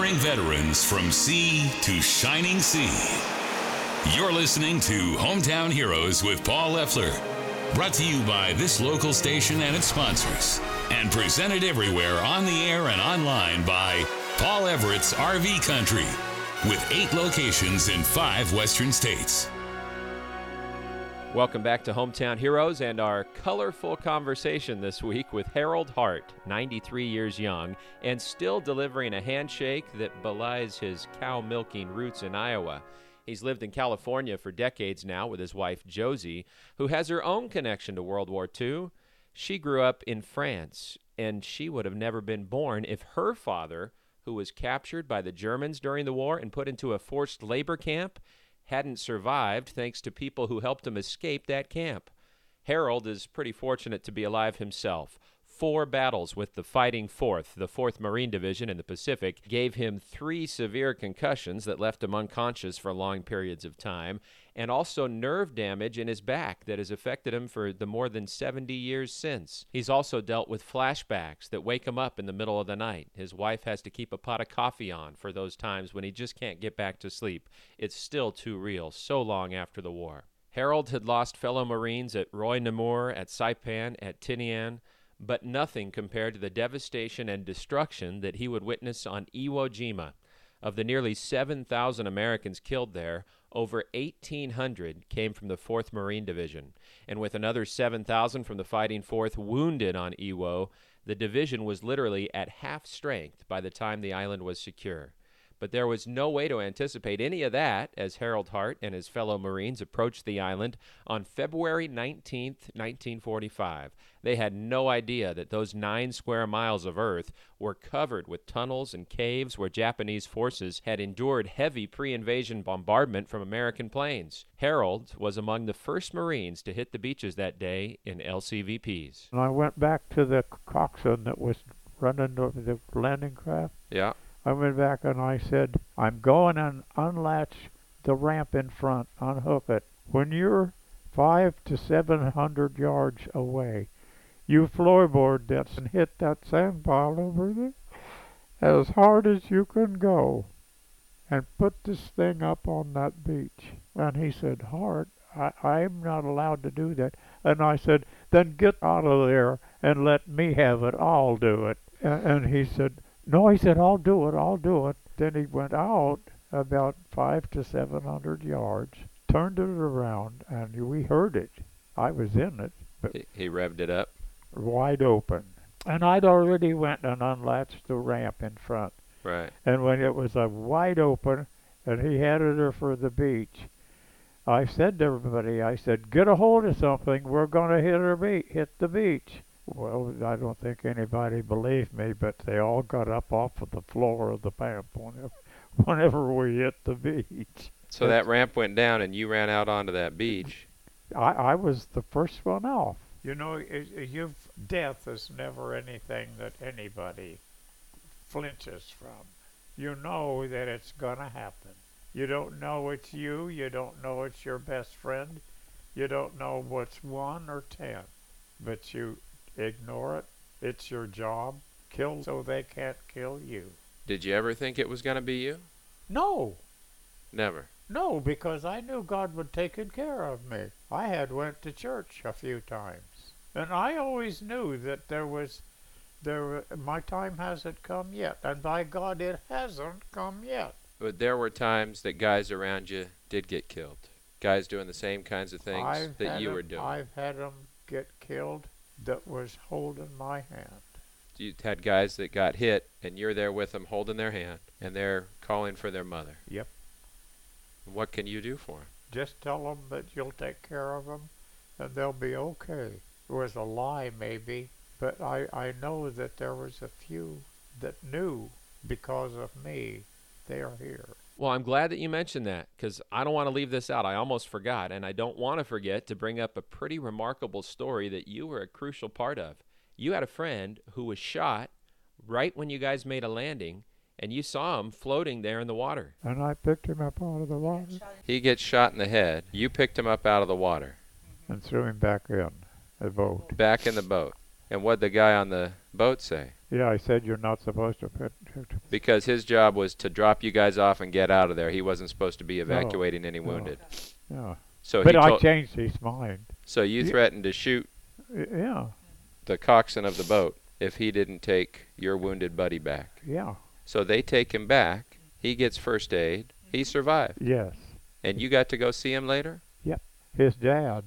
Honoring veterans from sea to shining sea. You're listening to Hometown Heroes with Paul Leffler. Brought to you by this local station and its sponsors. And presented everywhere on the air and online by Paul Everett's RV Country, with 8 locations in 5 western states. Welcome back to Hometown Heroes and our colorful conversation this week with Harold Hart, 93 years young, and still delivering a handshake that belies his cow milking roots in Iowa. He's lived in California for decades now with his wife Josie, who has her own connection to World War II. She grew up in France, and she would have never been born if her father, who was captured by the Germans during the war and put into a forced labor camp, hadn't survived thanks to people who helped him escape that camp. Harold is pretty fortunate to be alive himself. 4 battles with the Fighting Fourth, the 4th Marine Division in the Pacific, gave him 3 severe concussions that left him unconscious for long periods of time, and also nerve damage in his back that has affected him for the more than 70 years since. He's also dealt with flashbacks that wake him up in the middle of the night. His wife has to keep a pot of coffee on for those times when he just can't get back to sleep. It's still too real, so long after the war. Harold had lost fellow Marines at Roy Namur, at Saipan, at Tinian, but nothing compared to the devastation and destruction that he would witness on Iwo Jima. Of the nearly 7,000 Americans killed there, over 1,800 came from the 4th Marine Division. And with another 7,000 from the Fighting Fourth wounded on Iwo, the division was literally at half strength by the time the island was secure. But there was no way to anticipate any of that as Harold Hart and his fellow Marines approached the island on February 19th, 1945. They had no idea that those 9 square miles of earth were covered with tunnels and caves where Japanese forces had endured heavy pre-invasion bombardment from American planes. Harold was among the first Marines to hit the beaches that day in LCVPs. And I went back to the coxswain that was running the landing craft. Yeah. I went back and I said, I'm going and unlatch the ramp in front, unhook it. When you're 500 to 700 yards away, you floorboard this and hit that sand pile over there as hard as you can go and put this thing up on that beach. And he said, Hart, I'm not allowed to do that. And I said, then get out of there and let me have it. I'll do it. And he said, no, he said, I'll do it. Then he went out about 500 to 700 yards, turned it around, and we heard it. I was in it. But He revved it up. wide open. And I'd already went and unlatched the ramp in front. Right. And when it was wide open, and he headed her for the beach, I said to everybody, I said, get a hold of something. We're going to hit the beach. Well, I don't think anybody believed me, but they all got up off of the floor of the ramp whenever we hit the beach. So that ramp went down and you ran out onto that beach. I was the first one off. You know, death is never anything that anybody flinches from. You know that it's going to happen. You don't know it's you. You don't know it's your best friend. You don't know what's 1 or 10. But you ignore it. It's your job. Kill so they can't kill you. Did you ever think it was going to be you? No. Never. No, because I knew God would take care of me. I had went to church a few times. And I always knew that my time hasn't come yet. And by God, it hasn't come yet. But there were times that guys around you did get killed. Guys doing the same kinds of things that you were doing. I've had them get killed that was holding my hand. You had guys that got hit, and you're there with them holding their hand, and they're calling for their mother. Yep. What can you do for them? Just tell them that you'll take care of them, and they'll be okay. It was a lie, maybe, but I know that there was a few that knew because of me they are here. Well, I'm glad that you mentioned that, because I don't want to leave this out. I almost forgot, and I don't want to forget to bring up a pretty remarkable story that you were a crucial part of. You had a friend who was shot right when you guys made a landing, and you saw him floating there in the water. And I picked him up out of the water. He gets shot in the head. You picked him up out of the water. And threw him back in the boat. Back in the boat. And what'd the guy on the boat say? Yeah, I said you're not supposed to put. Because his job was to drop you guys off and get out of there. He wasn't supposed to be evacuating any wounded. Yeah. So But he I changed his mind. So you threatened to shoot Yeah. the coxswain of the boat if he didn't take your wounded buddy back. Yeah. So they take him back. He gets first aid. He survived. Yes. And you got to go see him later? Yep. His dad.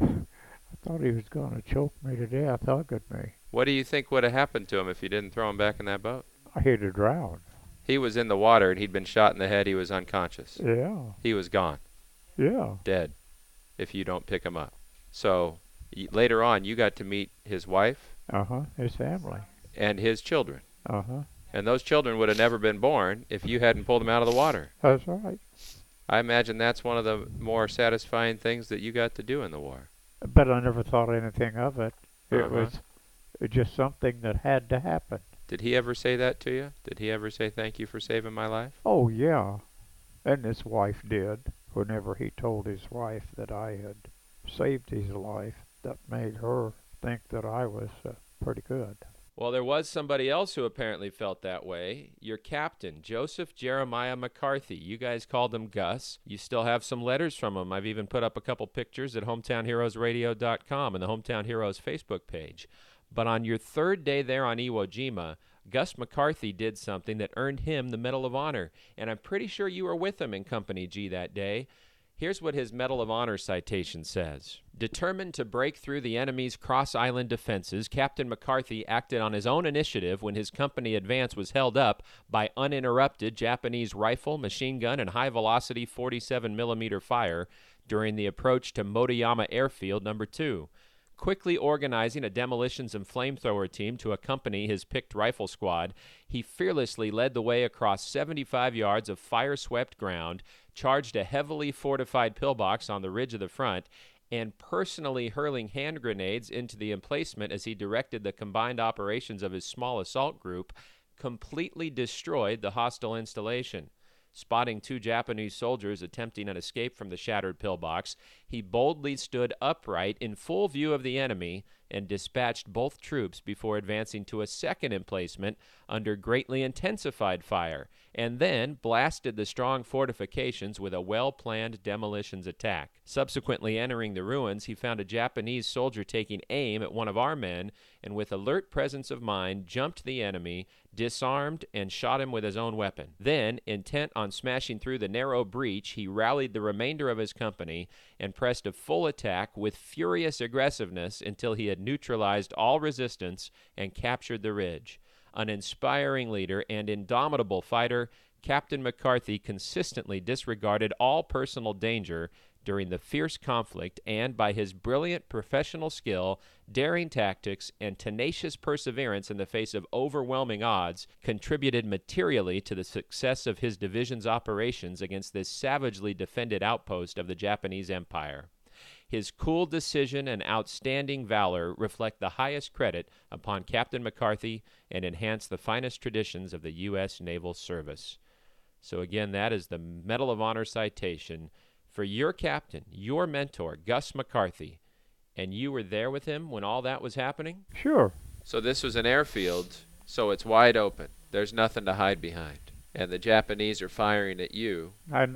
I thought he was going to choke me to death, hugging me. What do you think would have happened to him if you didn't throw him back in that boat? He'd have drowned. He was in the water and he'd been shot in the head. He was unconscious. Yeah. He was gone. Yeah. Dead if you don't pick him up. So later on, you got to meet his wife. His family. And his children. Uh-huh. And those children would have never been born if you hadn't pulled them out of the water. That's right. I imagine that's one of the more satisfying things that you got to do in the war. But I never thought anything of it. It was just something that had to happen. Did he ever say that to you? Did he ever say thank you for saving my life? Oh, yeah. And his wife did. Whenever he told his wife that I had saved his life, that made her think that I was pretty good. Well, there was somebody else who apparently felt that way. Your captain, Joseph Jeremiah McCarthy. You guys called him Gus. You still have some letters from him. I've even put up a couple pictures at hometownheroesradio.com and the Hometown Heroes Facebook page. But on your third day there on Iwo Jima, Gus McCarthy did something that earned him the Medal of Honor. And I'm pretty sure you were with him in Company G that day. Here's what his Medal of Honor citation says. Determined to break through the enemy's cross-island defenses, Captain McCarthy acted on his own initiative when his company advance was held up by uninterrupted Japanese rifle, machine gun, and high-velocity 47mm fire during the approach to Motoyama Airfield No. 2. Quickly organizing a demolitions and flamethrower team to accompany his picked rifle squad, he fearlessly led the way across 75 yards of fire-swept ground, charged a heavily fortified pillbox on the ridge of the front, and personally hurling hand grenades into the emplacement as he directed the combined operations of his small assault group, completely destroyed the hostile installation. Spotting two Japanese soldiers attempting an escape from the shattered pillbox, he boldly stood upright in full view of the enemy and dispatched both troops before advancing to a second emplacement under greatly intensified fire, and then blasted the strong fortifications with a well-planned demolitions attack. Subsequently entering the ruins, he found a Japanese soldier taking aim at one of our men, and with alert presence of mind, jumped the enemy, disarmed, and shot him with his own weapon. Then, intent on smashing through the narrow breach, he rallied the remainder of his company and pressed a full attack with furious aggressiveness until he had neutralized all resistance and captured the ridge. An inspiring leader and indomitable fighter, Captain McCarthy consistently disregarded all personal danger during the fierce conflict and, by his brilliant professional skill, daring tactics, and tenacious perseverance in the face of overwhelming odds, contributed materially to the success of his division's operations against this savagely defended outpost of the Japanese Empire. His cool decision and outstanding valor reflect the highest credit upon Captain McCarthy and enhance the finest traditions of the U.S. Naval Service. So again, that is the Medal of Honor citation for your captain, your mentor, Gus McCarthy. And you were there with him when all that was happening? Sure. So this was an airfield, so it's wide open. There's nothing to hide behind. And the Japanese are firing at you. And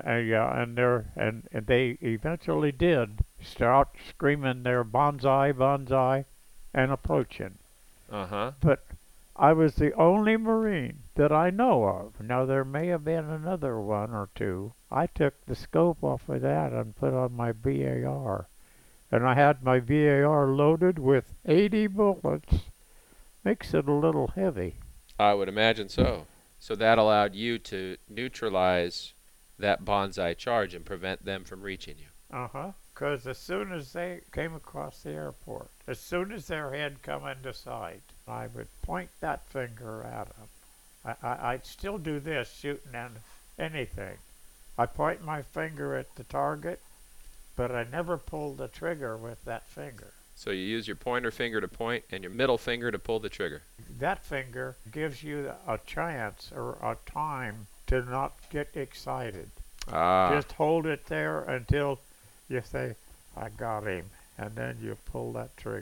they eventually did start screaming their "Banzai, Banzai," and approaching. But I was the only Marine that I know of. Now, there may have been another one or two. I took the scope off of that and put on my BAR. And I had my BAR loaded with 80 bullets. Makes it a little heavy. I would imagine so. So that allowed you to neutralize that Banzai charge and prevent them from reaching you. Because as soon as they came across the airport, as soon as their head come into sight, I would point that finger at them. I'd still do this, shooting at anything. I point my finger at the target, but I never pulled the trigger with that finger. So you use your pointer finger to point and your middle finger to pull the trigger. That finger gives you a chance or a time to not get excited. Just hold it there until you say, "I got him," and then you pull that trigger.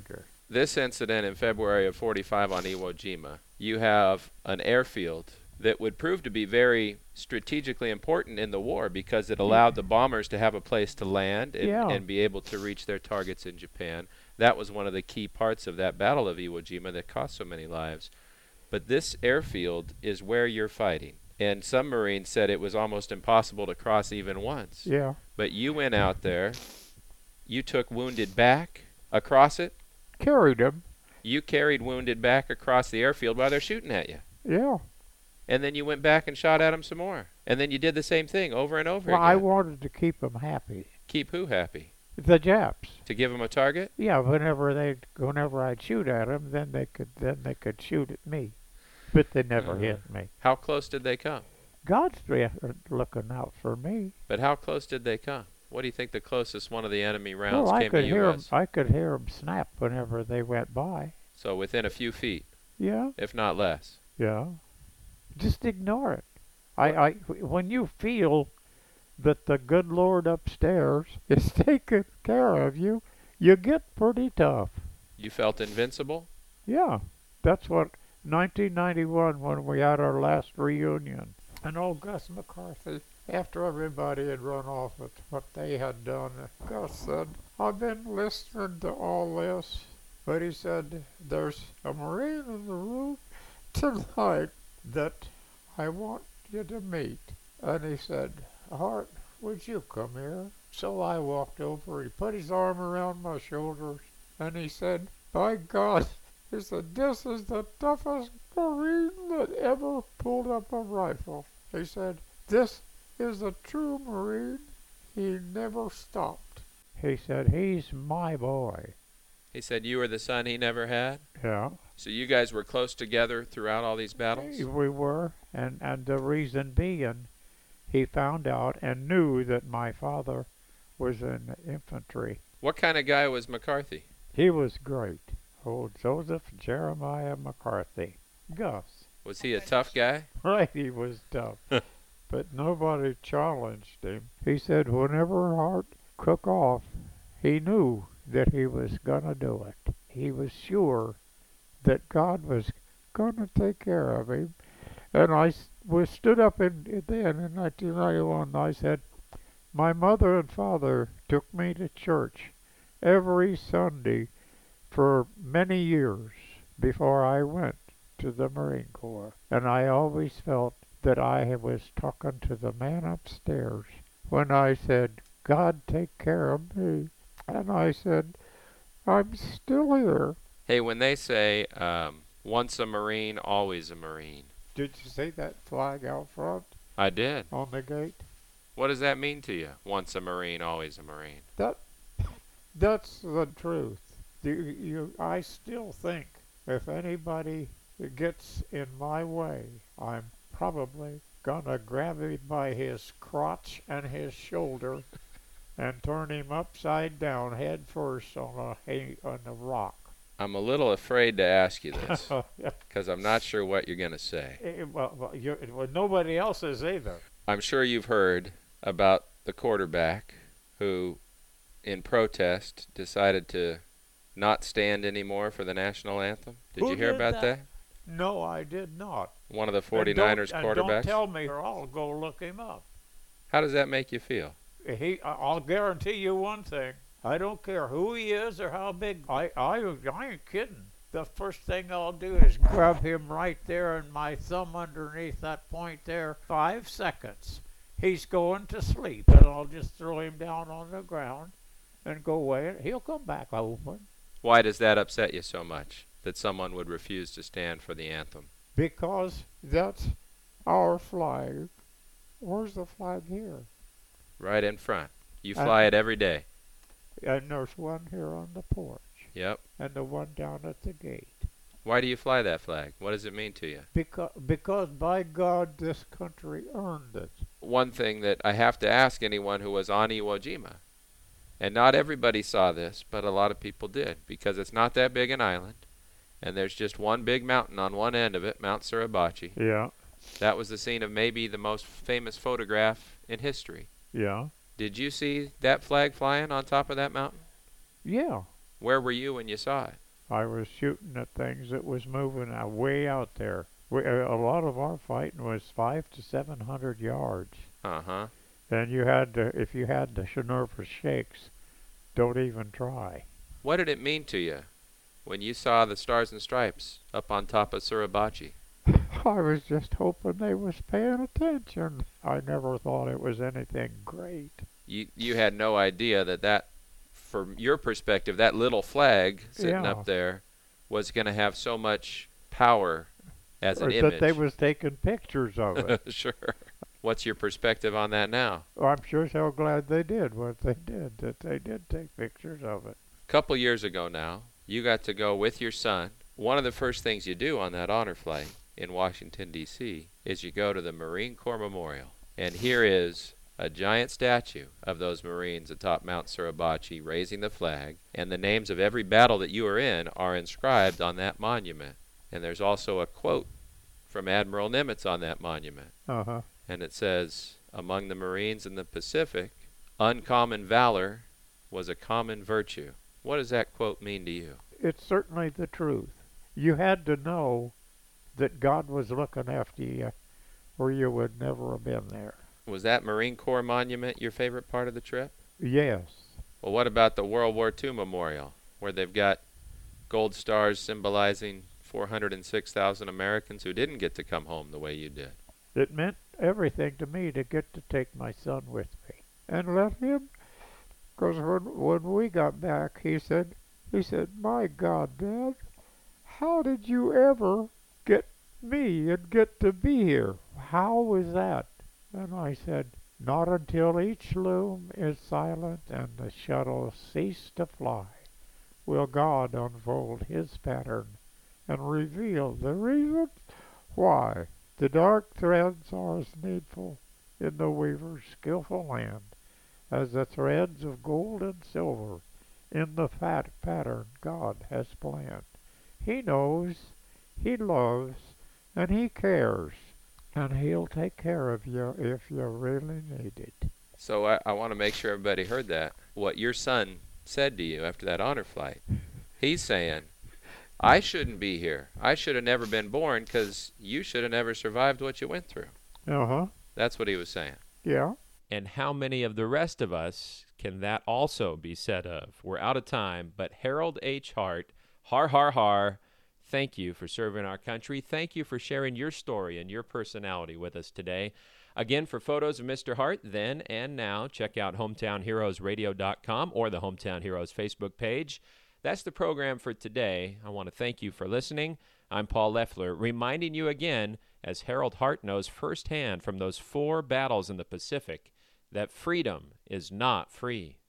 this incident in February of 45 on Iwo Jima, you have an airfield that would prove to be very strategically important in the war because it allowed the bombers to have a place to land and be able to reach their targets in Japan. That was one of the key parts of that Battle of Iwo Jima that cost so many lives. But this airfield is where you're fighting. And some Marines said it was almost impossible to cross even once. Yeah. But you went out there. You took wounded back across it. Carried them. You carried wounded back across the airfield while they're shooting at you. Yeah. And then you went back and shot at them some more. And then you did the same thing over and over Well, again. I wanted to keep them happy. Keep who happy? The Japs. To give them a target? Yeah, whenever I'd shoot at them, then they could shoot at me, but they never hit me. How close did they come? God's looking out for me. But how close did they come? What do you think the closest one of the enemy rounds Well, came to you was? I could hear them snap whenever they went by. So within a few feet, Yeah. if not less. Yeah. Just ignore it. When you feel that the good Lord upstairs is taking care of you, you get pretty tough. You felt invincible? Yeah. That's what 1991 when we had our last reunion. And old Gus McCarthy, after everybody had run off with what they had done, Gus said, I've been listening to all this, but he said, there's a Marine in the room tonight that I want you to meet. And he said, Hart, would you come here? So I walked over, he put his arm around my shoulders, and he said, by God, he said, this is the toughest Marine that ever pulled up a rifle. He said, this is a true Marine. He never stopped. He said, he's my boy. He said you were the son he never had? Yeah. So you guys were close together throughout all these battles? We were, and the reason being, he found out and knew that my father was in infantry. What kind of guy was McCarthy? He was great. Old Joseph Jeremiah McCarthy. Gus. Was he a tough guy? Right, he was tough. But nobody challenged him. He said whenever Hart took off, he knew that he was going to do it. He was sure that God was going to take care of him. And I stood up then in 1991, and I said, my mother and father took me to church every Sunday for many years before I went to the Marine Corps. And I always felt that I was talking to the man upstairs when I said, God take care of me. And I said, I'm still here. Hey, when they say, once a Marine, always a Marine. Did you see that flag out front? I did. On the gate? What does that mean to you? Once a Marine, always a Marine. That's the truth. I still think if anybody gets in my way, I'm probably gonna grab him by his crotch and his shoulder and turn him upside down head first on a rock. I'm a little afraid to ask you this because I'm not sure what you're going to say. Well, nobody else is either. I'm sure you've heard about the quarterback who, in protest, decided to not stand anymore for the national anthem. Did you hear about that? No, I did not. One of the 49ers quarterbacks? Don't tell me or I'll go look him up. How does that make you feel? I'll guarantee you one thing. I don't care who he is or how big. I ain't kidding. The first thing I'll do is grab him right there and my thumb underneath that point there. 5 seconds. He's going to sleep, and I'll just throw him down on the ground and go away, and he'll come back open. Why does that upset you so much, that someone would refuse to stand for the anthem? Because that's our flag. Where's the flag here? Right in front. You fly it every day. And there's one here on the porch. Yep. And the one down at the gate. Why do you fly that flag? What does it mean to you? Because by God, this country earned it. One thing that I have to ask anyone who was on Iwo Jima, and not everybody saw this, but a lot of people did, because it's not that big an island, and there's just one big mountain on one end of it, Mount Suribachi. Yeah. That was the scene of maybe the most famous photograph in history. Yeah. Did you see that flag flying on top of that mountain? Yeah. Where were you when you saw it? I was shooting at things that was moving way out there. A lot of our fighting was 500 to 700 yards. Uh-huh. And you had to, if you had the nervous shakes, don't even try. What did it mean to you when you saw the Stars and Stripes up on top of Suribachi? I was just hoping they was paying attention. I never thought it was anything great. You had no idea that from your perspective, that little flag sitting up there was going to have so much power as an image. That they was taking pictures of it. Sure. What's your perspective on that now? Well, I'm sure so glad they did what they did, that they did take pictures of it. A couple years ago now, you got to go with your son. One of the first things you do on that honor flight in Washington, D.C., is you go to the Marine Corps Memorial. And here is a giant statue of those Marines atop Mount Suribachi raising the flag, and the names of every battle that you were in are inscribed on that monument. And there's also a quote from Admiral Nimitz on that monument. Uh-huh. And it says, among the Marines in the Pacific, uncommon valor was a common virtue. What does that quote mean to you? It's certainly the truth. You had to know that God was looking after you, or you would never have been there. Was that Marine Corps monument your favorite part of the trip? Yes. Well, what about the World War II Memorial, where they've got gold stars symbolizing 406,000 Americans who didn't get to come home the way you did? It meant everything to me to get to take my son with me and let him, because when we got back, he said, my God, Dad, how did you ever get me and get to be here? How was that? And I said, not until each loom is silent and the shuttle cease to fly will God unfold his pattern and reveal the reason why the dark threads are as needful in the weaver's skillful hand as the threads of gold and silver in the fat pattern God has planned. He knows, he loves, and he cares, and he'll take care of you if you really need it. So I want to make sure everybody heard that. What your son said to you after that honor flight. He's saying, I shouldn't be here. I should have never been born because you should have never survived what you went through. Uh-huh. That's what he was saying. Yeah. And how many of the rest of us can that also be said of? We're out of time, but Harold H. Hart, har, har, har, thank you for serving our country. Thank you for sharing your story and your personality with us today. Again, for photos of Mr. Hart then and now, check out HometownHeroesRadio.com or the Hometown Heroes Facebook page. That's the program for today. I want to thank you for listening. I'm Paul Leffler, reminding you again, as Harold Hart knows firsthand from those 4 battles in the Pacific, that freedom is not free.